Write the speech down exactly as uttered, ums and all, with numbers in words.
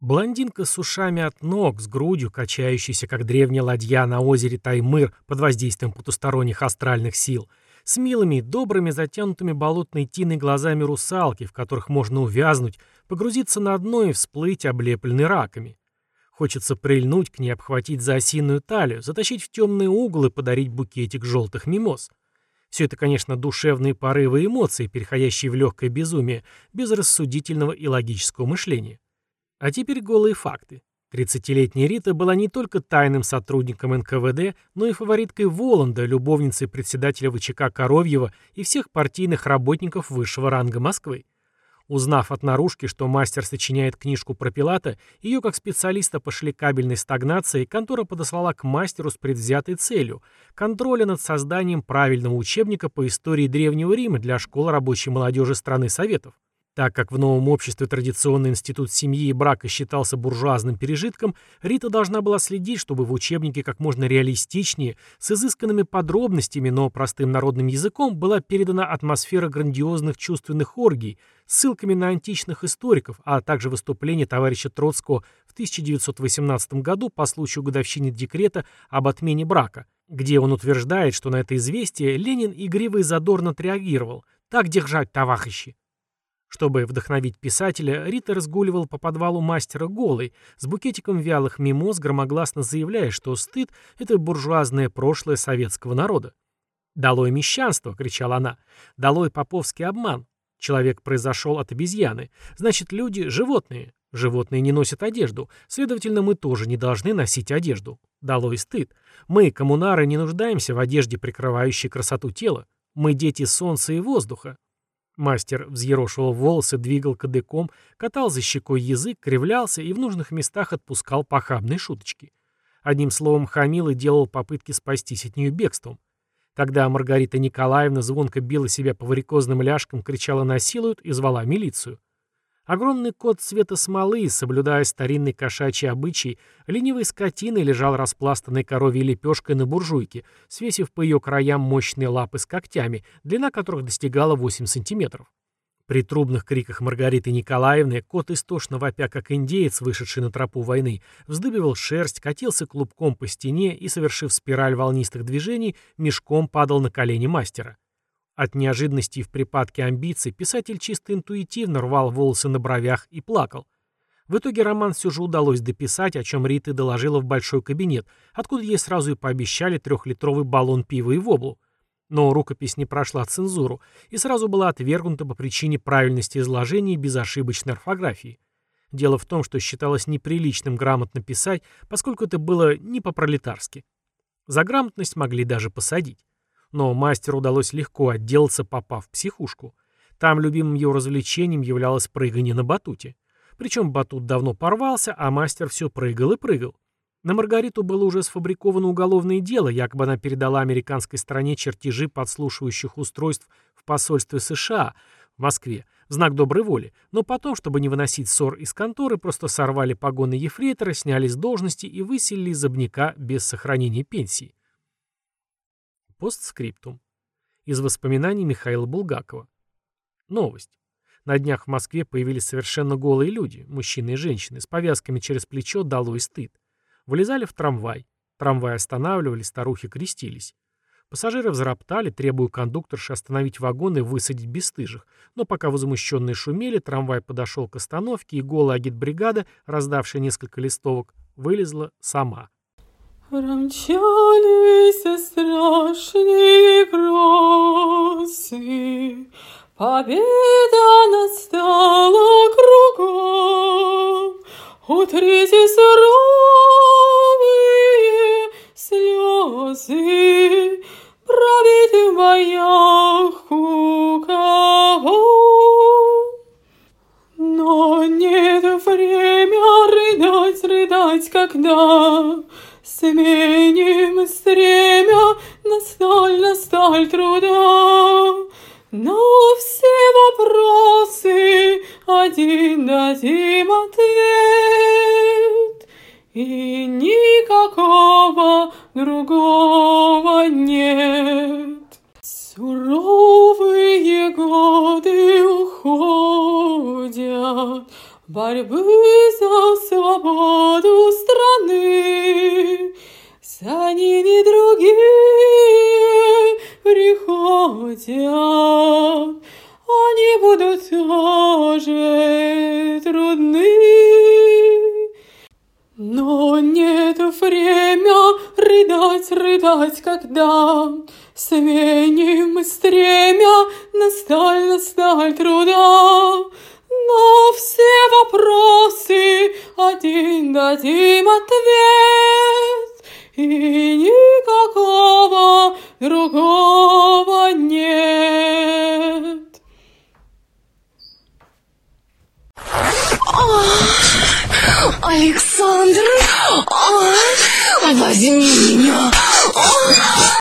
Блондинка с ушами от ног, с грудью, качающейся, как древняя ладья на озере Таймыр под воздействием потусторонних астральных сил, с милыми, добрыми, затянутыми болотной тиной глазами русалки, в которых можно увязнуть, погрузиться на дно и всплыть, облепленный раками. Хочется прильнуть к ней, обхватить за осиную талию, затащить в темные углы и подарить букетик желтых мимоз. Все это, конечно, душевные порывы и эмоции, переходящие в легкое безумие, без рассудительного и логического мышления. А теперь голые факты. Тридцатилетняя Рита была не только тайным сотрудником эн ка вэ дэ, но и фавориткой Воланда, любовницей председателя вэ че ка Коровьева и всех партийных работников высшего ранга Москвы. Узнав от наружки, что мастер сочиняет книжку про Пилата, ее как специалиста по шликабельной стагнации контора подослала к мастеру с предвзятой целью – контроля над созданием правильного учебника по истории Древнего Рима для школы рабочей молодежи страны Советов. Так как в новом обществе традиционный институт семьи и брака считался буржуазным пережитком, Рита должна была следить, чтобы в учебнике как можно реалистичнее, с изысканными подробностями, но простым народным языком была передана атмосфера грандиозных чувственных оргий, ссылками на античных историков, а также выступление товарища Троцкого в тысяча девятьсот восемнадцатом году по случаю годовщины декрета об отмене брака, где он утверждает, что на это известие Ленин игриво и задорно отреагировал: «Так держать, товарищи!». Чтобы вдохновить писателя, Рита разгуливала по подвалу мастера голой, с букетиком вялых мимоз, громогласно заявляя, что стыд – это буржуазное прошлое советского народа. «Долой мещанство!» – кричала она. «Долой поповский обман! Человек произошел от обезьяны. Значит, люди – животные. Животные не носят одежду. Следовательно, мы тоже не должны носить одежду. Долой стыд! Мы, коммунары, не нуждаемся в одежде, прикрывающей красоту тела. Мы дети солнца и воздуха». Мастер взъерошивал волосы, двигал кадыком, катал за щекой язык, кривлялся и в нужных местах отпускал похабные шуточки. Одним словом, хамил и делал попытки спастись от нее бегством. Тогда Маргарита Николаевна звонко била себя по варикозным ляжкам, кричала «насилуют» и звала милицию. Огромный кот цвета смолы, соблюдая старинный кошачий обычай, ленивой скотиной лежал распластанной коровьей лепешкой на буржуйке, свесив по ее краям мощные лапы с когтями, длина которых достигала восемь сантиметров. При трубных криках Маргариты Николаевны кот, истошно вопя как индеец, вышедший на тропу войны, вздыбивал шерсть, катился клубком по стене и, совершив спираль волнистых движений, мешком падал на колени мастера. От неожиданности и в припадке амбиций писатель чисто интуитивно рвал волосы на бровях и плакал. В итоге роман все же удалось дописать, о чем Рита доложила в большой кабинет, откуда ей сразу и пообещали трехлитровый баллон пива и воблу. Но рукопись не прошла цензуру и сразу была отвергнута по причине правильности изложения и безошибочной орфографии. Дело в том, что считалось неприличным грамотно писать, поскольку это было не по-пролетарски. За грамотность могли даже посадить. Но мастеру удалось легко отделаться, попав в психушку. Там любимым его развлечением являлось прыгание на батуте. Причем батут давно порвался, а мастер все прыгал и прыгал. На Маргариту было уже сфабриковано уголовное дело, якобы она передала американской стороне чертежи подслушивающих устройств в посольстве США в Москве в знак доброй воли, но потом, чтобы не выносить ссор из конторы, просто сорвали погоны ефрейтора, сняли с должности и выселили из обняка без сохранения пенсии. Постскриптум. Из воспоминаний Михаила Булгакова. Новость. На днях в Москве появились совершенно голые люди, мужчины и женщины, с повязками через плечо «долой стыд». Вылезали в трамвай. Трамвай останавливали, старухи крестились. Пассажиры взроптали, требуя кондукторши остановить вагон и высадить бесстыжих. Но пока возмущенные шумели, трамвай подошел к остановке, и голая агитбригада, раздавшая несколько листовок, вылезла сама. Промчались страшные грозы, победа настала кругом, утрите суровые слезы, пробиты в боях у кого. Но нет время рыдать, рыдать, когда сменим стремя на сталь, на сталь труда. Но все вопросы один дадим ответ, и никакого другого нет. Суровые годы уходят, борьбы за свободу страны. За ними другие приходят, они будут тоже трудны. Но нет время рыдать, рыдать, когда сменим мы стремя на сталь, на сталь труда. На все вопросы один дадим ответ, и никакого другого